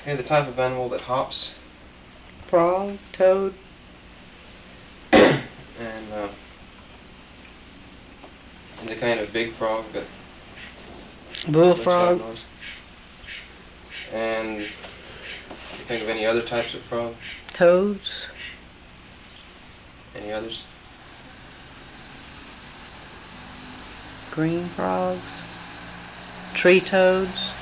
Okay, the type of animal that hops. Frog, toad. And it's a kind of big frog that Bullfrog. makes loud noise. And you think of any other types of frog? Toads. Any others? Green frogs. Tree toads.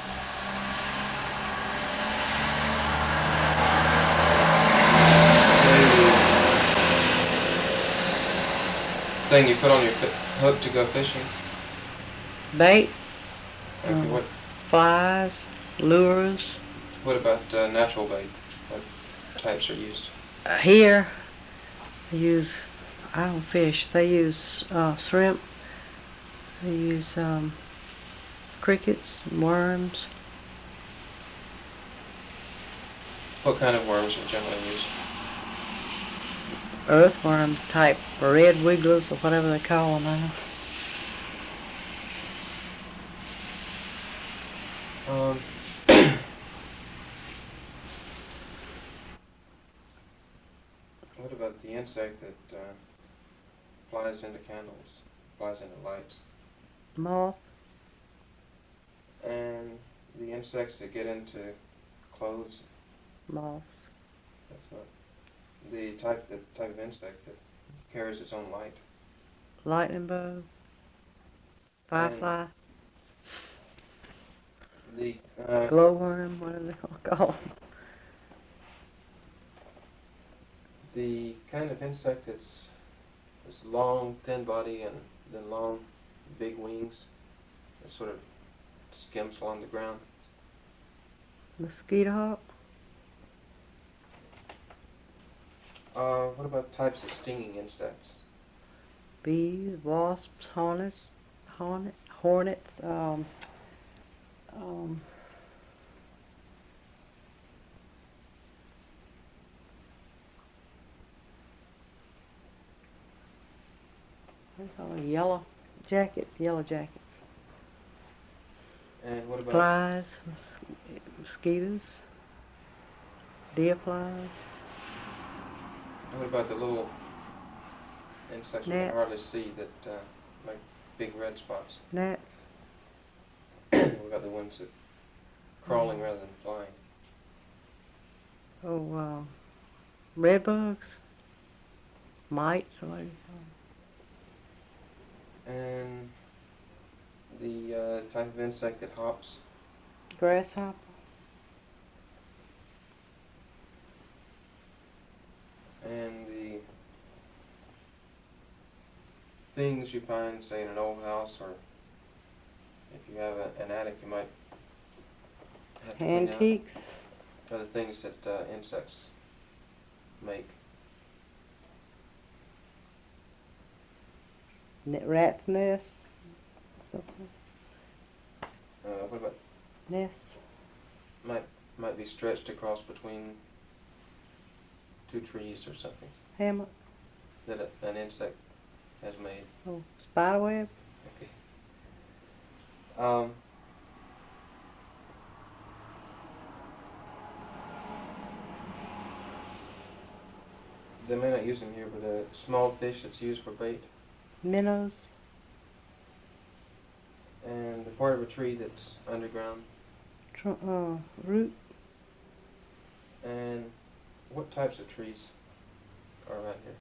The thing you put on your hook to go fishing. Bait. Okay, Flies. Lures. What about natural bait? What types are used? Here, they use, I don't fish, they use shrimp. They use crickets and worms. What kind of worms are generally used? Earthworm type, red wigglers or whatever they call them now. What about the insect that flies into candles, flies into lights? Moth. And the insects that get into clothes? Moths. That's what. The type of insect that carries its own light. Lightning bug. Firefly. The glowworm, whatever they call them. The kind of insect that's long, thin body and then long, big wings that sort of skims along the ground. Mosquito hawk. What about types of stinging insects? Bees, wasps, hornets. Yellow jackets. And what about flies, mosquitoes, deer flies. What about the little insects you can hardly see that make big red spots? Gnats. What about the ones that crawling rather than flying? Oh, red bugs, mites, or what do you call them? And the type of insect that hops? Grasshopper. And the things you find, say, in an old house, or if you have an attic, you might have to antiques. Are the things that insects make? Rat's nest. What about Nest? Might be stretched across between two trees or something. Hammock. That an insect has made. Oh, spiderweb. Okay. They may not use them here, but a small fish that's used for bait. Minnows. And the part of a tree that's underground. Root. And what types of trees are around here?